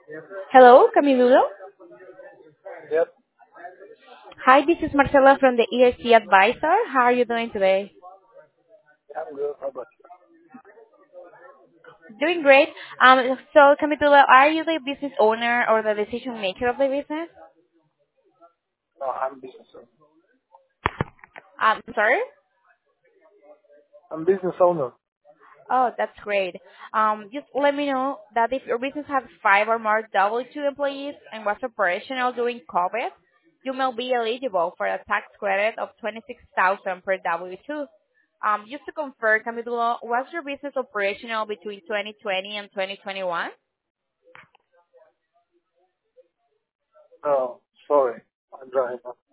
Hello, Camilo. Yep, Hi, this is Marcela from the ERC Advisor. How are you doing today? I'm good. How about you? Doing great. So Camilo, are you the business owner or the decision maker of the business? No, I'm business owner. Sorry? I'm business owner. Oh, that's great. Just let me know that if your business has five or more W-2 employees and was operational during COVID, you may be eligible for a tax credit of 26,000 per W-2. Just to confirm, Camilo, was your business operational between 2020 and 2021? Oh, sorry. I'm driving.